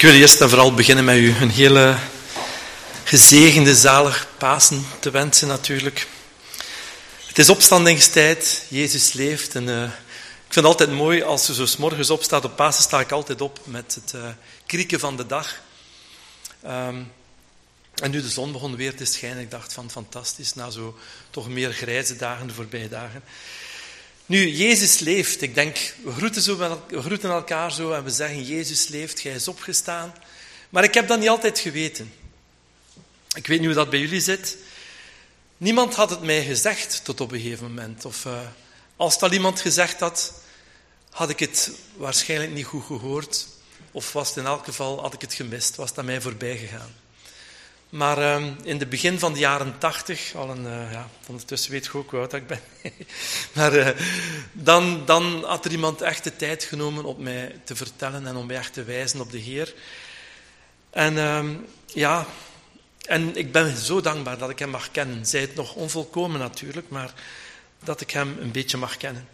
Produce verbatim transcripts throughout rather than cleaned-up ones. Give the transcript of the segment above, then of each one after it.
wil eerst en vooral beginnen met u een hele gezegende, zalig Pasen te wensen natuurlijk. Het is opstandingstijd, Jezus leeft. En, uh, ik vind het altijd mooi als je zo 's morgens opstaat. Op Pasen sta ik altijd op met het uh, krieken van de dag. Um, en nu de zon begon weer te schijnen, ik dacht van fantastisch, na zo toch meer grijze dagen, de voorbije dagen. Nu, Jezus leeft. Ik denk, we groeten, zo, we groeten elkaar zo en we zeggen, Jezus leeft, hij is opgestaan. Maar ik heb dat niet altijd geweten. Ik weet niet hoe dat bij jullie zit. Niemand had het mij gezegd tot op een gegeven moment. Of uh, als het al iemand gezegd had, had ik het waarschijnlijk niet goed gehoord. Of was het in elk geval, had ik het gemist, was het aan mij voorbij gegaan. Maar uh, in het begin van de jaren tachtig, al een, uh, ja, ondertussen weet je ook hoe oud ik ben, maar uh, dan, dan had er iemand echt de tijd genomen om mij te vertellen en om mij echt te wijzen op de Heer. En uh, ja, en ik ben zo dankbaar dat ik hem mag kennen. Zij het nog onvolkomen natuurlijk, maar dat ik hem een beetje mag kennen.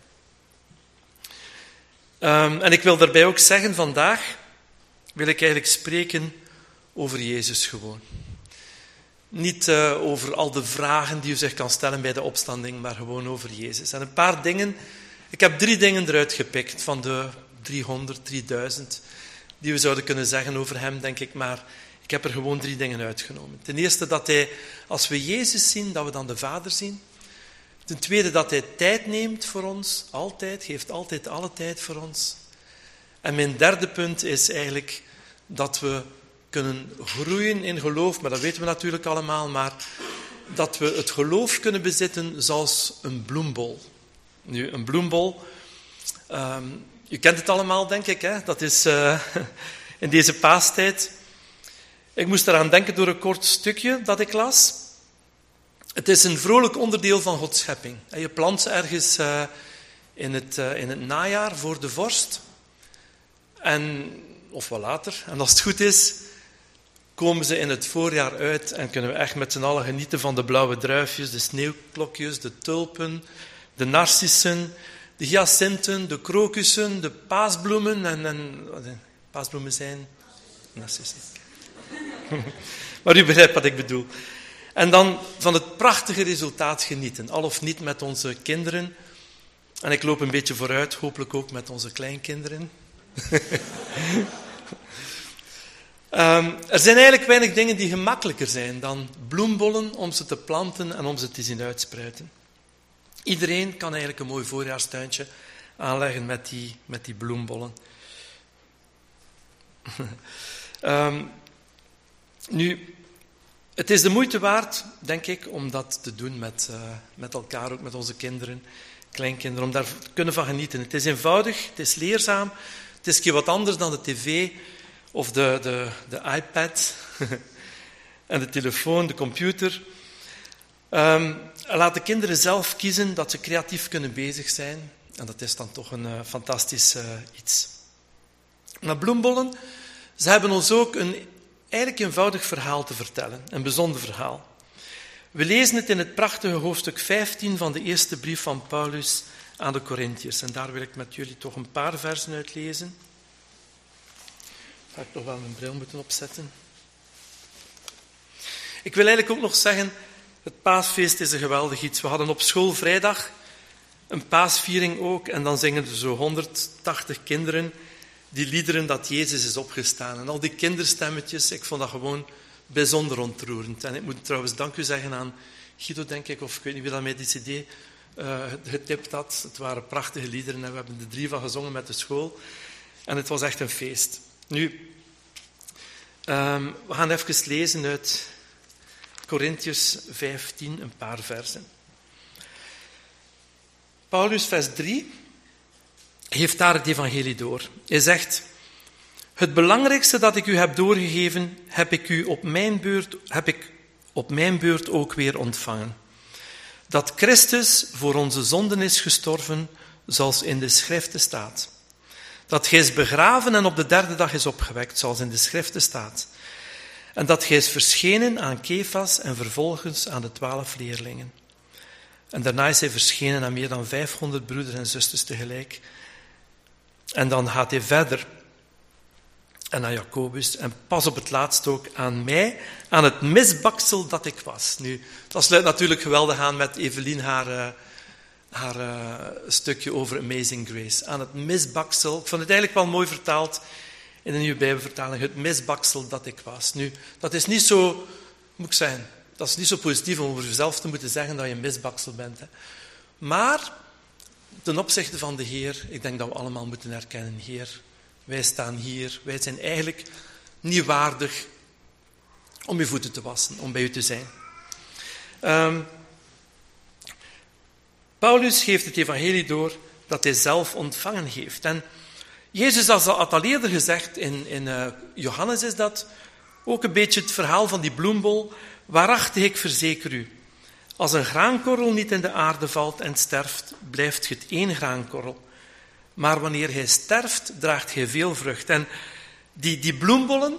Um, en ik wil daarbij ook zeggen, vandaag wil ik eigenlijk spreken over Jezus gewoon. Niet uh, over al de vragen die u zich kan stellen bij de opstanding, maar gewoon over Jezus. En een paar dingen, ik heb drie dingen eruit gepikt van de driehonderd, drieduizend, die we zouden kunnen zeggen over hem, denk ik, maar ik heb er gewoon drie dingen uitgenomen. Ten eerste dat hij, als we Jezus zien, dat we dan de Vader zien. Ten tweede dat hij tijd neemt voor ons, altijd, geeft altijd alle tijd voor ons. En mijn derde punt is eigenlijk dat we kunnen groeien in geloof, maar dat weten we natuurlijk allemaal, maar dat we het geloof kunnen bezitten zoals een bloembol. Nu, een bloembol, um, u kent het allemaal, denk ik, hè? Dat is uh, in deze paastijd. Ik moest eraan denken door een kort stukje dat ik las. Het is een vrolijk onderdeel van Gods schepping. Je plant ze ergens uh, in, het, uh, in het najaar voor de vorst, en, of wat later, en als het goed is, komen ze in het voorjaar uit en kunnen we echt met z'n allen genieten van de blauwe druifjes, de sneeuwklokjes, de tulpen, de narcissen, de hyacinten, de krokussen, de paasbloemen. En, en paasbloemen zijn narcissen. Maar u begrijpt wat ik bedoel. En dan van het prachtige resultaat genieten, al of niet met onze kinderen. En ik loop een beetje vooruit, hopelijk ook met onze kleinkinderen. Um, er zijn eigenlijk weinig dingen die gemakkelijker zijn dan bloembollen om ze te planten en om ze te zien uitspruiten. Iedereen kan eigenlijk een mooi voorjaarstuintje aanleggen met die, met die bloembollen. um, nu, het is de moeite waard, denk ik, om dat te doen met, uh, met elkaar, ook met onze kinderen, kleinkinderen, om daar te kunnen van genieten. Het is eenvoudig, het is leerzaam, het is een keer wat anders dan de tv of de, de, de iPad en de telefoon, de computer. Um, laat de kinderen zelf kiezen dat ze creatief kunnen bezig zijn. En dat is dan toch een uh, fantastisch uh, iets. Maar bloembollen, ze hebben ons ook een eigenlijk eenvoudig verhaal te vertellen. Een bijzonder verhaal. We lezen het in het prachtige hoofdstuk vijftien van de eerste brief van Paulus aan de Corinthiërs. En daar wil ik met jullie toch een paar versen uit lezen. Ga ik nog wel mijn bril moeten opzetten. Ik wil eigenlijk ook nog zeggen, het paasfeest is een geweldig iets. We hadden op school vrijdag een paasviering ook. En dan zingen er zo honderdtachtig kinderen die liederen dat Jezus is opgestaan. En al die kinderstemmetjes, ik vond dat gewoon bijzonder ontroerend. En ik moet trouwens dank u zeggen aan Guido, denk ik, of ik weet niet wie dat mij die cd uh, getipt had. Het waren prachtige liederen en we hebben er drie van gezongen met de school. En het was echt een feest. Nu, um, we gaan even lezen uit Corinthiërs vijftien, een paar versen. Paulus, vers drie, heeft daar het evangelie door. Hij zegt, het belangrijkste dat ik u heb doorgegeven, heb ik, u op mijn beurt, heb ik op mijn beurt ook weer ontvangen. Dat Christus voor onze zonden is gestorven, zoals in de schriften staat. Dat gij is begraven en op de derde dag is opgewekt, zoals in de schriften staat. En dat gij is verschenen aan Kefas en vervolgens aan de twaalf leerlingen. En daarna is hij verschenen aan meer dan vijfhonderd broeders en zusters tegelijk. En dan gaat hij verder. en aan Jacobus en pas op het laatst ook aan mij, aan het misbaksel dat ik was. Nu, dat sluit natuurlijk geweldig aan met Evelien haar, uh, haar uh, stukje over Amazing Grace. Aan het misbaksel, ik vond het eigenlijk wel mooi vertaald in de nieuwe Bijbelvertaling, het misbaksel dat ik was. Nu, dat is niet zo, moet ik zeggen, dat is niet zo positief om over jezelf te moeten zeggen dat je een misbaksel bent. Hè. Maar ten opzichte van de Heer, ik denk dat we allemaal moeten erkennen, Heer, wij staan hier, wij zijn eigenlijk niet waardig om je voeten te wassen, om bij u te zijn. Um, Paulus geeft het evangelie door dat hij zelf ontvangen heeft. En Jezus had al eerder gezegd, in, in uh, Johannes is dat, ook een beetje het verhaal van die bloembol. Waarachtig, ik verzeker u, als een graankorrel niet in de aarde valt en sterft, blijft het één graankorrel. Maar wanneer hij sterft, draagt hij veel vrucht. En die, die bloembollen,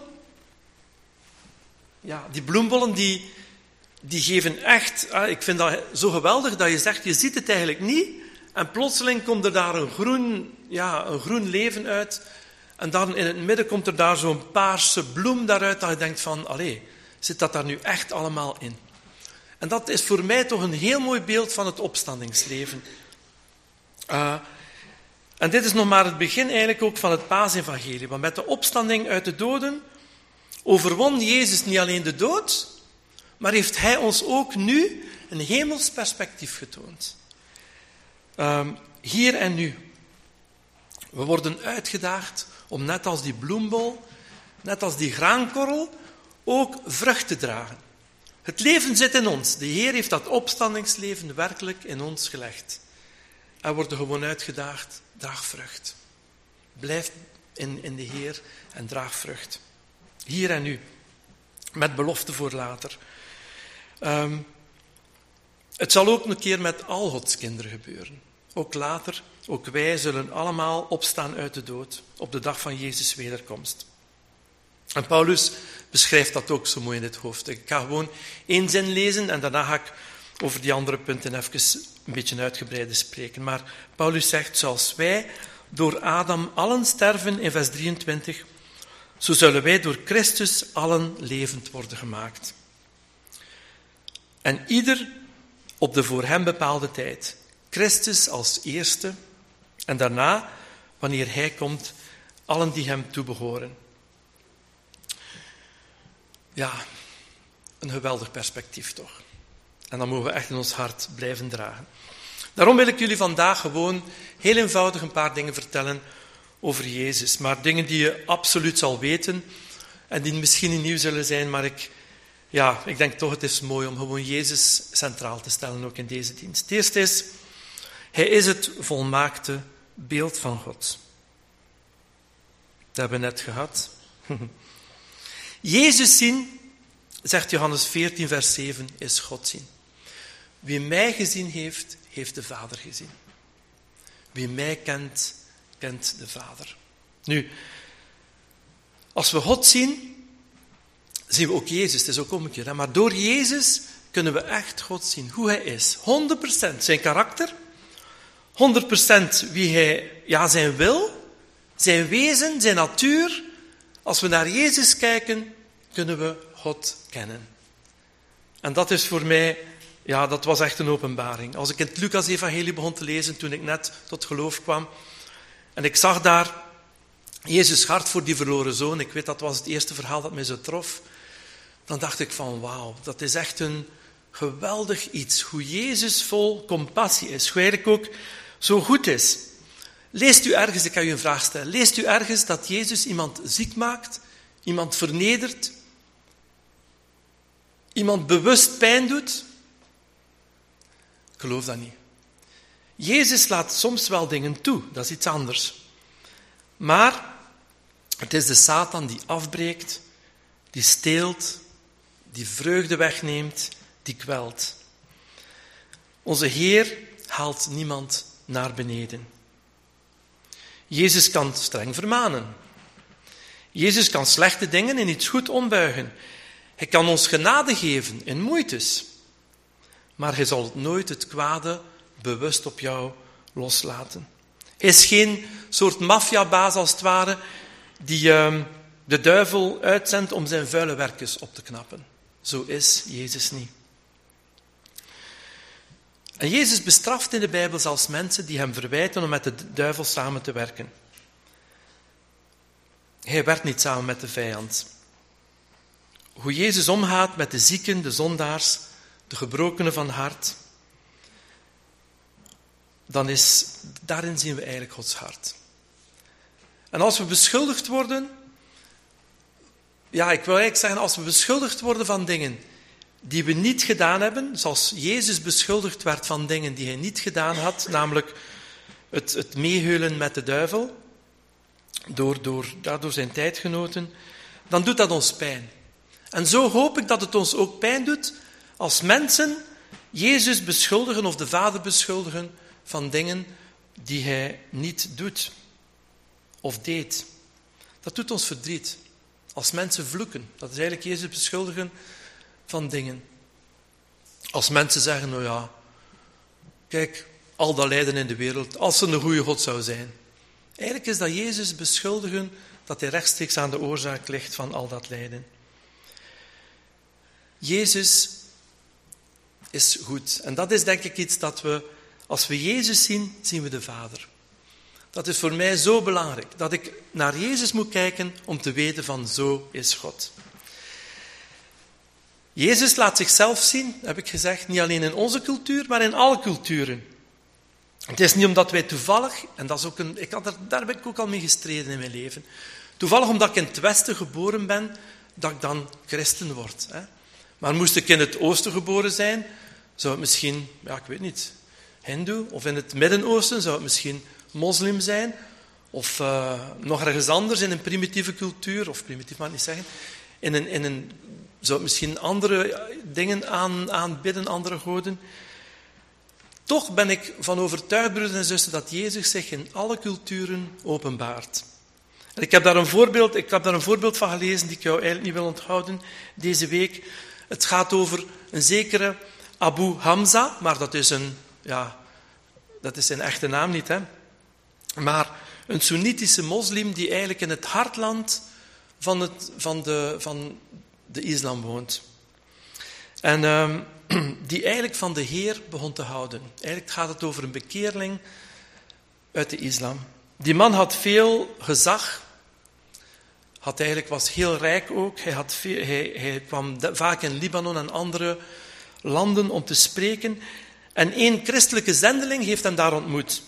ja, die bloembollen die, die geven echt, ik vind dat zo geweldig dat je zegt, je ziet het eigenlijk niet, en plotseling komt er daar een groen, ja, een groen leven uit, en dan in het midden komt er daar zo'n paarse bloem daaruit, dat je denkt van, allee, zit dat daar nu echt allemaal in? En dat is voor mij toch een heel mooi beeld van het opstandingsleven. Uh, en dit is nog maar het begin eigenlijk ook van het paasevangelie, want met de opstanding uit de doden overwon Jezus niet alleen de dood, maar heeft hij ons ook nu een hemels perspectief getoond. Um, hier en nu. We worden uitgedaagd om net als die bloembol, net als die graankorrel, ook vrucht te dragen. Het leven zit in ons. De Heer heeft dat opstandingsleven werkelijk in ons gelegd. En we worden gewoon uitgedaagd, draag vrucht. Blijf in, in de Heer en draag vrucht. Hier en nu. Met belofte voor later. Um, het zal ook een keer met al Gods kinderen gebeuren. Ook later, ook wij zullen allemaal opstaan uit de dood op de dag van Jezus' wederkomst. En Paulus beschrijft dat ook zo mooi in dit hoofdstuk. Ik ga gewoon één zin lezen en daarna ga ik over die andere punten even een beetje uitgebreider spreken. Maar Paulus zegt, zoals wij door Adam allen sterven in vers drieëntwintig, zo zullen wij door Christus allen levend worden gemaakt. En ieder op de voor hem bepaalde tijd. Christus als eerste en daarna, wanneer hij komt, allen die hem toebehoren. Ja, een geweldig perspectief toch. En dat mogen we echt in ons hart blijven dragen. Daarom wil ik jullie vandaag gewoon heel eenvoudig een paar dingen vertellen over Jezus. Maar dingen die je absoluut zal weten en die misschien niet nieuw zullen zijn, maar ik, ja, ik denk toch het is mooi om gewoon Jezus centraal te stellen, ook in deze dienst. Het eerste is, hij is het volmaakte beeld van God. Dat hebben we net gehad. Jezus zien, zegt Johannes veertien, vers zeven, is God zien. Wie mij gezien heeft, heeft de Vader gezien. Wie mij kent, kent de Vader. Nu, als we God zien, zien we ook Jezus. Het is ook omgekeerd. Maar door Jezus kunnen we echt God zien. Hoe hij is. honderd procent zijn karakter. honderd procent wie hij, ja, zijn wil. Zijn wezen, zijn natuur. Als we naar Jezus kijken, kunnen we God kennen. En dat is voor mij, ja, dat was echt een openbaring. Als ik in het Lucas-evangelie begon te lezen, toen ik net tot geloof kwam, en ik zag daar Jezus hart voor die verloren zoon, ik weet dat was het eerste verhaal dat mij zo trof, dan dacht ik van wauw, dat is echt een geweldig iets. Hoe Jezus vol compassie is, hoe eigenlijk ook zo goed is. Leest u ergens, ik kan u een vraag stellen, leest u ergens dat Jezus iemand ziek maakt, iemand vernedert, iemand bewust pijn doet? Ik geloof dat niet. Jezus laat soms wel dingen toe, dat is iets anders. Maar het is de Satan die afbreekt, die steelt, die vreugde wegneemt, die kwelt. Onze Heer haalt niemand naar beneden. Jezus kan streng vermanen. Jezus kan slechte dingen in iets goed ombuigen. Hij kan ons genade geven in moeites. Maar hij zal nooit het kwade bewust op jou loslaten. Hij is geen soort maffiabaas als het ware, die, uh, de duivel uitzendt om zijn vuile werkjes op te knappen. Zo is Jezus niet. En Jezus bestraft in de Bijbel zelfs mensen die hem verwijten om met de duivel samen te werken. Hij werkt niet samen met de vijand. Hoe Jezus omgaat met de zieken, de zondaars, de gebrokenen van hart, dan is, daarin zien we eigenlijk Gods hart. En als we beschuldigd worden, ja, ik wil eigenlijk zeggen, als we beschuldigd worden van dingen die we niet gedaan hebben, zoals Jezus beschuldigd werd van dingen die hij niet gedaan had, namelijk het, het meeheulen met de duivel, door, door, door zijn tijdgenoten, dan doet dat ons pijn. En zo hoop ik dat het ons ook pijn doet als mensen Jezus beschuldigen of de Vader beschuldigen van dingen die hij niet doet of deed. Dat doet ons verdriet. Als mensen vloeken, dat is eigenlijk Jezus beschuldigen van dingen. Als mensen zeggen, nou ja, kijk, al dat lijden in de wereld, als er een goede God zou zijn. Eigenlijk is dat Jezus beschuldigen dat hij rechtstreeks aan de oorzaak ligt van al dat lijden. Jezus is goed. En dat is denk ik iets dat we, als we Jezus zien, zien we de Vader. Dat is voor mij zo belangrijk, dat ik naar Jezus moet kijken om te weten van zo is God. Jezus laat zichzelf zien, heb ik gezegd, niet alleen in onze cultuur, maar in alle culturen. Het is niet omdat wij toevallig, en dat is ook een, ik had er, daar heb ik ook al mee gestreden in mijn leven, toevallig omdat ik in het Westen geboren ben, dat ik dan christen word. Hè. Maar moest ik in het Oosten geboren zijn, zou het misschien, ja, ik weet niet, Hindoe, of in het Midden-Oosten zou het misschien moslim zijn, of uh, nog ergens anders in een primitieve cultuur, of primitief mag ik niet zeggen, in een, in een, zou het misschien andere dingen aan, aanbidden, andere goden. Toch ben ik van overtuigd, broeders en zusters, dat Jezus zich in alle culturen openbaart. En ik heb daar een voorbeeld, ik heb daar een voorbeeld van gelezen die ik jou eigenlijk niet wil onthouden deze week. Het gaat over een zekere Abu Hamza, maar dat is een, ja, dat is zijn echte naam niet, hè. Maar een Soenitische moslim die eigenlijk in het hartland van, het, van, de, van de islam woont. En uh, die eigenlijk van de Heer begon te houden. Eigenlijk gaat het over een bekeerling uit de islam. Die man had veel gezag, had eigenlijk, was heel rijk ook. Hij, had veel, hij, hij kwam vaak in Libanon en andere landen om te spreken. En één christelijke zendeling heeft hem daar ontmoet.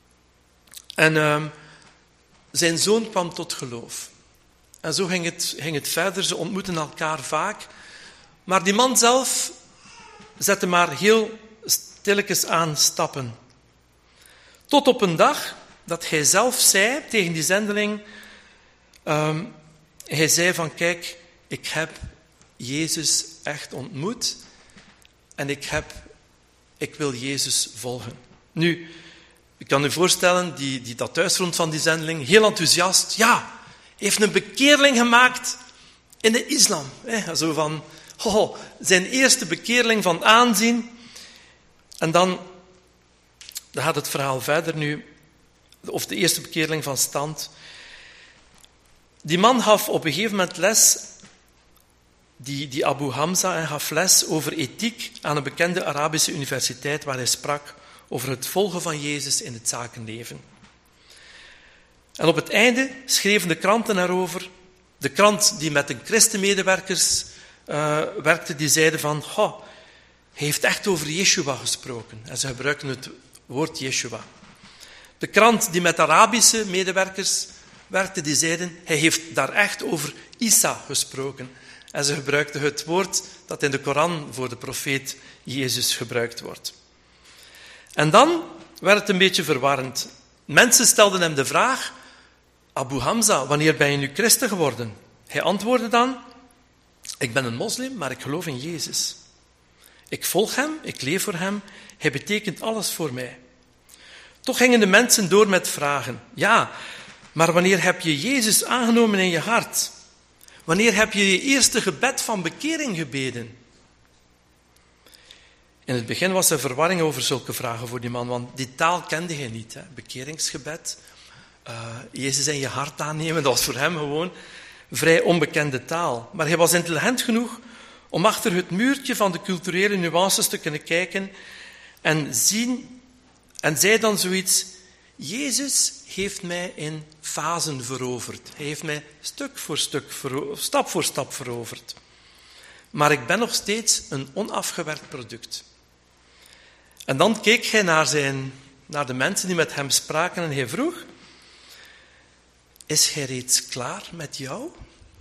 En uh, zijn zoon kwam tot geloof. En zo ging het, ging het verder. Ze ontmoeten elkaar vaak. Maar die man zelf zette maar heel stilletjes aan stappen. Tot op een dag dat hij zelf zei tegen die zendeling, um, hij zei van kijk, ik heb Jezus echt ontmoet en ik, heb, ik wil Jezus volgen. Nu, ik kan u voorstellen, die, die dat thuisfront van die zendeling, heel enthousiast, ja, heeft een bekeerling gemaakt in de islam. Hè, zo van, oh, zijn eerste bekeerling van aanzien. En dan, dan gaat het verhaal verder nu, of de eerste bekeerling van stand. Die man gaf op een gegeven moment les, die, die Abu Hamza, en gaf les over ethiek aan een bekende Arabische universiteit waar hij sprak over het volgen van Jezus in het zakenleven. En op het einde schreven de kranten erover, de krant die met de christenmedewerkers uh, werkte, die zeiden van, oh, hij heeft echt over Yeshua gesproken. En ze gebruikten het woord Yeshua. De krant die met Arabische medewerkers werkte, die zeiden, hij heeft daar echt over Isa gesproken. En ze gebruikten het woord dat in de Koran voor de profeet Jezus gebruikt wordt. En dan werd het een beetje verwarrend. Mensen stelden hem de vraag, Abu Hamza, wanneer ben je nu christen geworden? Hij antwoordde dan, ik ben een moslim, maar ik geloof in Jezus. Ik volg hem, ik leef voor hem, hij betekent alles voor mij. Toch gingen de mensen door met vragen. Ja, maar wanneer heb je Jezus aangenomen in je hart? Wanneer heb je je eerste gebed van bekering gebeden? In het begin was er verwarring over zulke vragen voor die man, want die taal kende hij niet. Hè? Bekeringsgebed, uh, Jezus in je hart aannemen, dat was voor hem gewoon vrij onbekende taal. Maar hij was intelligent genoeg om achter het muurtje van de culturele nuances te kunnen kijken en zien, en zei dan zoiets: Jezus heeft mij in fasen veroverd. Hij heeft mij stuk voor stuk, stap voor stap veroverd. Maar ik ben nog steeds een onafgewerkt product. En dan keek hij naar, zijn, naar de mensen die met hem spraken en hij vroeg: is hij reeds klaar met jou?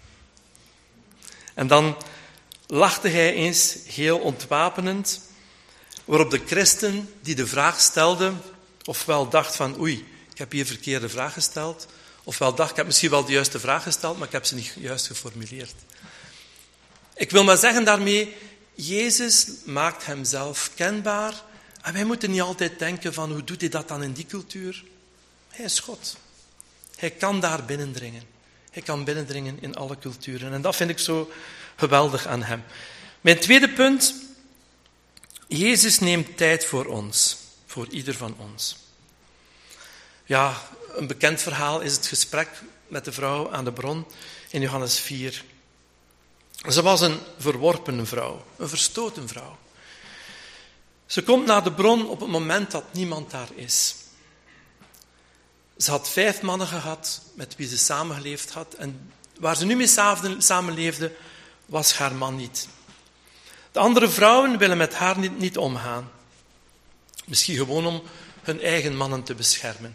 En dan lachte hij eens heel ontwapenend, waarop de christen die de vraag stelde, ofwel dacht van oei, ik heb hier verkeerde vraag gesteld, ofwel dacht ik heb misschien wel de juiste vraag gesteld, maar ik heb ze niet juist geformuleerd. Ik wil maar zeggen daarmee, Jezus maakt hemzelf kenbaar en wij moeten niet altijd denken van hoe doet hij dat dan in die cultuur? Hij is God. Hij kan daar binnendringen. Hij kan binnendringen in alle culturen. En dat vind ik zo geweldig aan hem. Mijn tweede punt. Jezus neemt tijd voor ons. Voor ieder van ons. Ja, een bekend verhaal is het gesprek met de vrouw aan de bron in Johannes vier. Ze was een verworpen vrouw. Een verstoten vrouw. Ze komt naar de bron op het moment dat niemand daar is. Ze had vijf mannen gehad met wie ze samengeleefd had. En waar ze nu mee samenleefde, was haar man niet. De andere vrouwen willen met haar niet, niet omgaan. Misschien gewoon om hun eigen mannen te beschermen.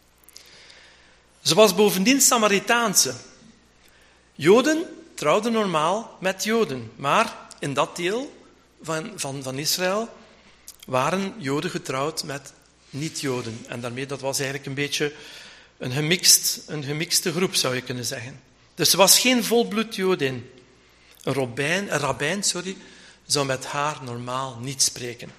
Ze was bovendien Samaritaanse. Joden trouwden normaal met Joden. Maar in dat deel van, van, van Israël waren Joden getrouwd met niet-Joden. En daarmee, dat was eigenlijk een beetje een, gemixt, een gemixte groep, zou je kunnen zeggen. Dus ze was geen volbloed Jodin. Een rabbijn, een rabbijn sorry, zou met haar normaal niet spreken.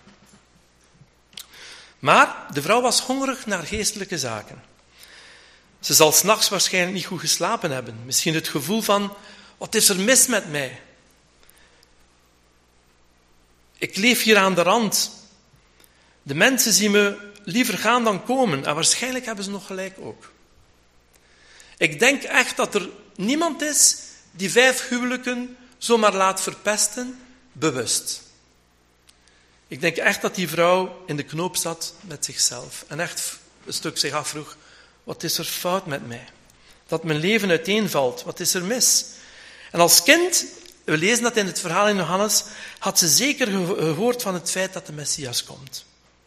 Maar de vrouw was hongerig naar geestelijke zaken. Ze zal 's nachts waarschijnlijk niet goed geslapen hebben. Misschien het gevoel van, wat is er mis met mij? Ik leef hier aan de rand. De mensen zien me liever gaan dan komen. En waarschijnlijk hebben ze nog gelijk ook. Ik denk echt dat er niemand is die vijf huwelijken zomaar laat verpesten, bewust. Ik denk echt dat die vrouw in de knoop zat met zichzelf. En echt een stuk zich afvroeg, wat is er fout met mij? Dat mijn leven uiteenvalt, wat is er mis? En als kind, we lezen dat in het verhaal in Johannes, had ze zeker gehoord van het feit dat de Messias komt.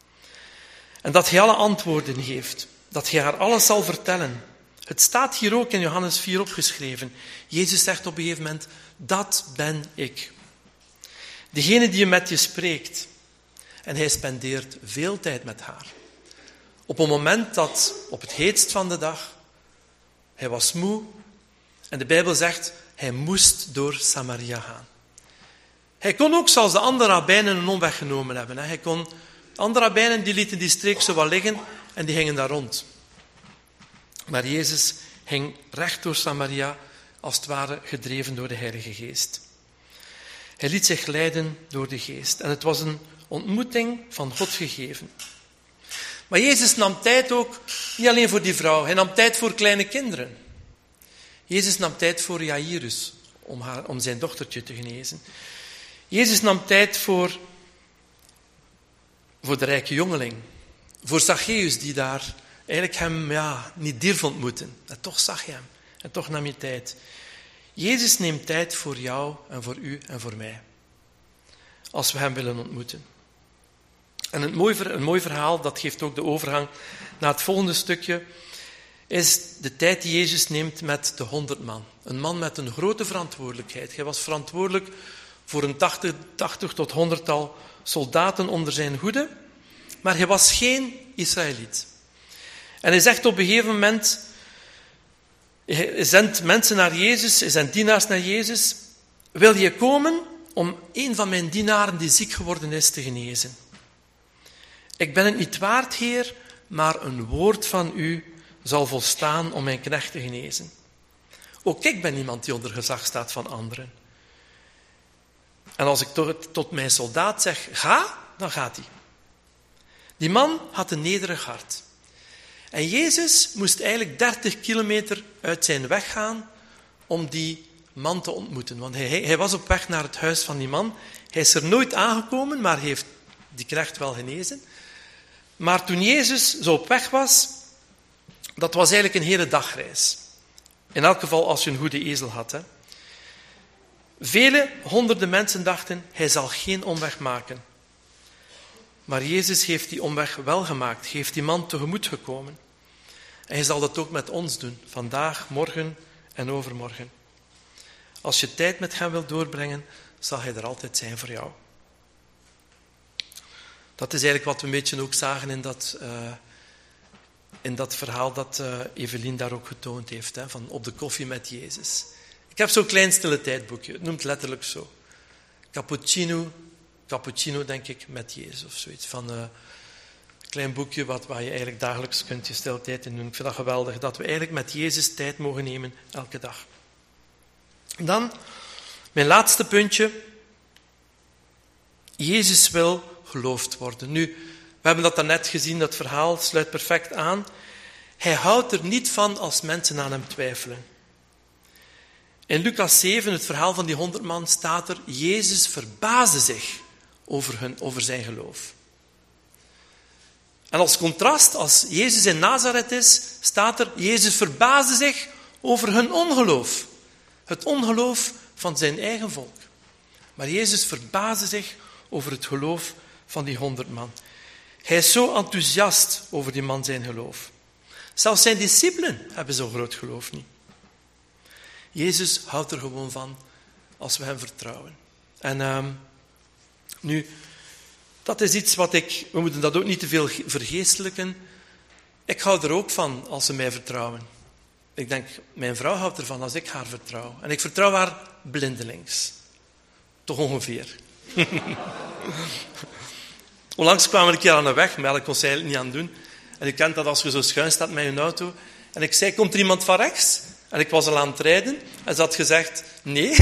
En dat hij alle antwoorden heeft. Dat hij haar alles zal vertellen. Het staat hier ook in Johannes vier opgeschreven. Jezus zegt op een gegeven moment, dat ben ik. Degene die je met je spreekt. En hij spendeert veel tijd met haar. Op een moment dat, op het heetst van de dag, hij was moe. En de Bijbel zegt, hij moest door Samaria gaan. Hij kon ook, zoals de andere rabbijnen, een omweg genomen hebben. Hij kon, andere rabbijnen die lieten die streek zo wat liggen en die gingen daar rond. Maar Jezus ging recht door Samaria, als het ware gedreven door de Heilige Geest. Hij liet zich leiden door de Geest. En het was een ontmoeting van God gegeven. Maar Jezus nam tijd ook, niet alleen voor die vrouw, hij nam tijd voor kleine kinderen. Jezus nam tijd voor Jairus, om, haar, om zijn dochtertje te genezen. Jezus nam tijd voor, voor de rijke jongeling. Voor Zacchaeus, die daar eigenlijk hem ja, niet durfde ontmoeten. En toch zag je hem. En toch nam je tijd. Jezus neemt tijd voor jou en voor u en voor mij. Als we hem willen ontmoeten. En een mooi, een mooi verhaal, dat geeft ook de overgang naar het volgende stukje, is de tijd die Jezus neemt met de honderd man. Een man met een grote verantwoordelijkheid. Hij was verantwoordelijk voor een tachtig, tachtig tot honderdtal soldaten onder zijn hoede, maar hij was geen Israëliet. En hij zegt op een gegeven moment, hij zendt mensen naar Jezus, hij zendt dienaars naar Jezus, wil je komen om een van mijn dienaren die ziek geworden is te genezen? Ik ben het niet waard, Heer, maar een woord van u zal volstaan om mijn knecht te genezen. Ook ik ben iemand die onder gezag staat van anderen. En als ik tot, tot mijn soldaat zeg, ga, dan gaat hij. Die man had een nederig hart. En Jezus moest eigenlijk dertig kilometer uit zijn weg gaan om die man te ontmoeten. Want hij, hij was op weg naar het huis van die man. Hij is er nooit aangekomen, maar heeft die knecht wel genezen. Maar toen Jezus zo op weg was, dat was eigenlijk een hele dagreis. In elk geval als je een goede ezel had. Hè. Vele honderden mensen dachten, hij zal geen omweg maken. Maar Jezus heeft die omweg wel gemaakt, heeft die man tegemoet gekomen. En hij zal dat ook met ons doen, vandaag, morgen en overmorgen. Als je tijd met hem wilt doorbrengen, zal hij er altijd zijn voor jou. Dat is eigenlijk wat we een beetje ook zagen in dat, uh, in dat verhaal dat uh, Evelien daar ook getoond heeft, hè, van op de koffie met Jezus. Ik heb zo'n klein stille tijdboekje, het noemt letterlijk zo. Cappuccino, cappuccino denk ik, met Jezus of zoiets. Van uh, een klein boekje wat, waar je eigenlijk dagelijks kunt je stille tijd in doen. Ik vind dat geweldig, dat we eigenlijk met Jezus tijd mogen nemen elke dag. Dan, mijn laatste puntje. Jezus wil geloofd worden. Nu, we hebben dat daarnet gezien, dat verhaal sluit perfect aan. Hij houdt er niet van als mensen aan hem twijfelen. In Lucas zeven, het verhaal van die honderd man, staat er, Jezus verbaasde zich over, hun, over zijn geloof. En als contrast, als Jezus in Nazareth is, staat er, Jezus verbaasde zich over hun ongeloof. Het ongeloof van zijn eigen volk. Maar Jezus verbaasde zich over het geloof van die honderd man. Hij is zo enthousiast over die man zijn geloof. Zelfs zijn discipelen hebben zo'n groot geloof niet. Jezus houdt er gewoon van als we hem vertrouwen. En uh, nu, dat is iets wat ik... We moeten dat ook niet te veel vergeestelijken. Ik hou er ook van als ze mij vertrouwen. Ik denk, mijn vrouw houdt ervan als ik haar vertrouw. En ik vertrouw haar blindelings. Toch ongeveer. Onlangs kwamen we een keer aan de weg, maar ik kon ze eigenlijk niet aan doen. En je kent dat als je zo schuin staat met je auto. En ik zei, komt er iemand van rechts? En ik was al aan het rijden. En ze had gezegd, nee.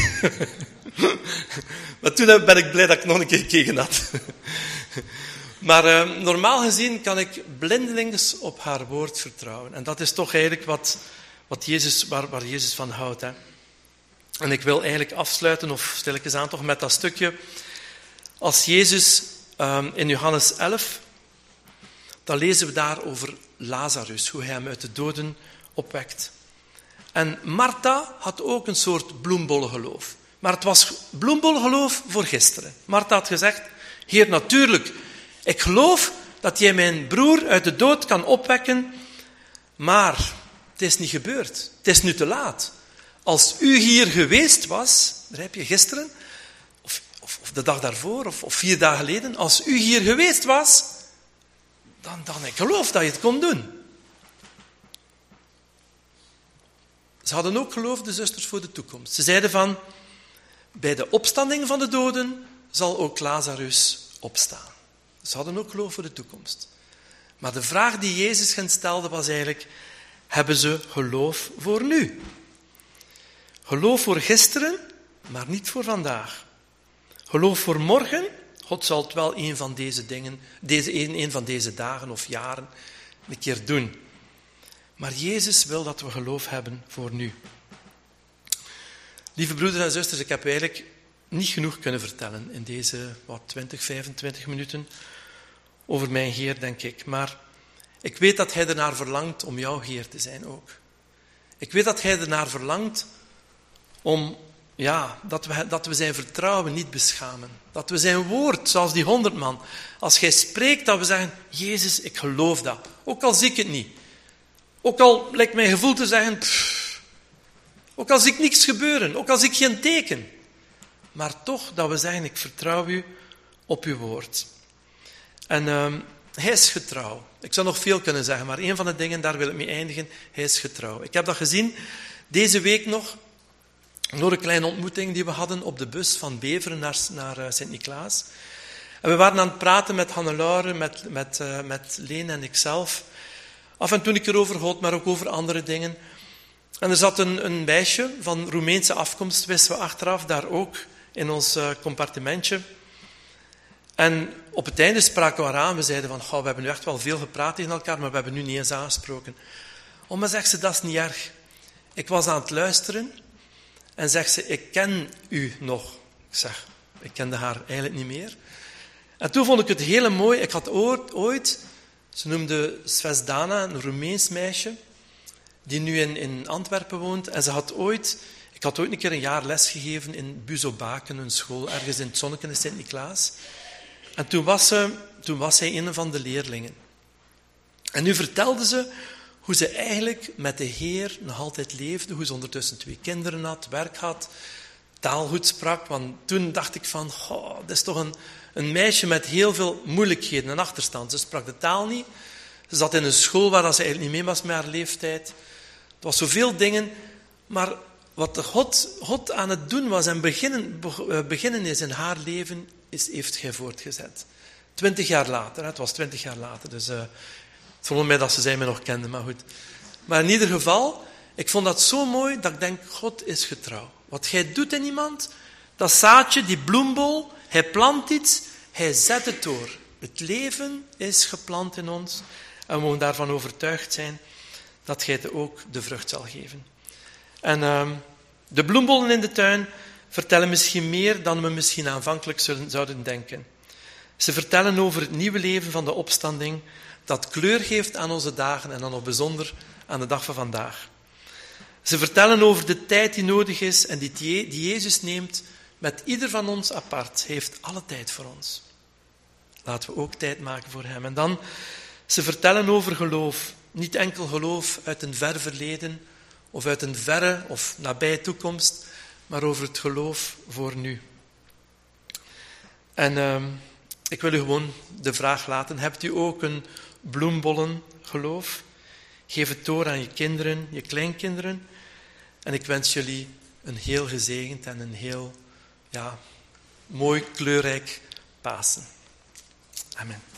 Maar toen ben ik blij dat ik nog een keer gekeken had. Maar uh, normaal gezien kan ik blindelings op haar woord vertrouwen. En dat is toch eigenlijk wat, wat Jezus, waar, waar Jezus van houdt. Hè. En ik wil eigenlijk afsluiten, of stilletjes aan toch, met dat stukje. Als Jezus um, in Johannes elf, dan lezen we daar over Lazarus, hoe hij hem uit de doden opwekt. En Martha had ook een soort bloembollengeloof. Maar het was bloembollengeloof voor gisteren. Martha had gezegd, Heer, natuurlijk, ik geloof dat jij mijn broer uit de dood kan opwekken, maar het is niet gebeurd. Het is nu te laat. Als u hier geweest was, begrijp je, gisteren, of, of, of de dag daarvoor, of, of vier dagen geleden, als u hier geweest was, dan, dan ik geloof dat je het kon doen. Ze hadden ook geloof, de zusters, voor de toekomst. Ze zeiden van, bij de opstanding van de doden zal ook Lazarus opstaan. Ze hadden ook geloof voor de toekomst. Maar de vraag die Jezus hen stelde was eigenlijk, hebben ze geloof voor nu? Geloof voor gisteren, maar niet voor vandaag. Geloof voor morgen, God zal het wel een van deze dingen, deze, een, een van deze dagen of jaren een keer doen. Maar Jezus wil dat we geloof hebben voor nu. Lieve broeders en zusters, ik heb eigenlijk niet genoeg kunnen vertellen in deze wat, twintig, vijfentwintig minuten over mijn Heer, denk ik. Maar ik weet dat Hij ernaar verlangt om jouw Heer te zijn ook. Ik weet dat Hij ernaar verlangt om, ja, dat we, dat we zijn vertrouwen niet beschamen. Dat we zijn woord, zoals die honderd man, als Hij spreekt, dat we zeggen, Jezus, ik geloof dat. Ook al zie ik het niet. Ook al lijkt mijn gevoel te zeggen, pff, ook al zie ik niks gebeuren, ook al zie ik geen teken. Maar toch dat we zeggen, ik vertrouw u op uw woord. En uh, hij is getrouw. Ik zou nog veel kunnen zeggen, maar een van de dingen, daar wil ik mee eindigen, hij is getrouw. Ik heb dat gezien deze week nog, door een kleine ontmoeting die we hadden op de bus van Beveren naar, naar uh, Sint-Niklaas. En we waren aan het praten met Hannelore, met, met, uh, met Leen en ikzelf. Af en toe een keer over God, maar ook over andere dingen. En er zat een, een meisje van Roemeense afkomst, wisten we achteraf, daar ook in ons uh, compartimentje. En op het einde spraken we haar aan. We zeiden van, goh, we hebben nu echt wel veel gepraat tegen elkaar, maar we hebben nu niet eens aangesproken. Oh, maar zegt ze, dat is niet erg. Ik was aan het luisteren en zegt ze, ik ken u nog. Ik zeg, ik kende haar eigenlijk niet meer. En toen vond ik het heel mooi. Ik had ooit, ze noemde Svetlana, een Roemeens meisje, die nu in, in Antwerpen woont. En ze had ooit, ik had ooit een keer een jaar lesgegeven in Buzobaken, een school ergens in het Zonneken in Sint-Niklaas. En toen was, ze, toen was zij een van de leerlingen. En nu vertelde ze hoe ze eigenlijk met de Heer nog altijd leefde, hoe ze ondertussen twee kinderen had, werk had, taal goed sprak. Want toen dacht ik van, oh, dat is toch een, een meisje met heel veel moeilijkheden en achterstand. Ze sprak de taal niet. Ze zat in een school waar ze eigenlijk niet mee was met haar leeftijd. Het was zoveel dingen, maar wat God, God aan het doen was en beginnen, beginnen is in haar leven, is, heeft hij voortgezet. Twintig jaar later, het was twintig jaar later, dus uh, het vond mij dat ze zij mij nog kenden, maar goed. Maar in ieder geval, ik vond dat zo mooi dat ik denk, God is getrouw. Wat hij doet in iemand, dat zaadje, die bloembol, hij plant iets, hij zet het door. Het leven is geplant in ons en we mogen daarvan overtuigd zijn dat hij het ook de vrucht zal geven. En uh, de bloembollen in de tuin vertellen misschien meer dan we misschien aanvankelijk zullen, zouden denken. Ze vertellen over het nieuwe leven van de opstanding dat kleur geeft aan onze dagen en dan nog bijzonder aan de dag van vandaag. Ze vertellen over de tijd die nodig is en die, die Jezus neemt met ieder van ons apart. Hij heeft alle tijd voor ons. Laten we ook tijd maken voor hem. En dan, ze vertellen over geloof. Niet enkel geloof uit een ver verleden of uit een verre of nabije toekomst, maar over het geloof voor nu. En uh, ik wil u gewoon de vraag laten, hebt u ook een bloembollengeloof? Geef het door aan je kinderen, je kleinkinderen. En ik wens jullie een heel gezegend en een heel ja, mooi kleurrijk Pasen. Amen.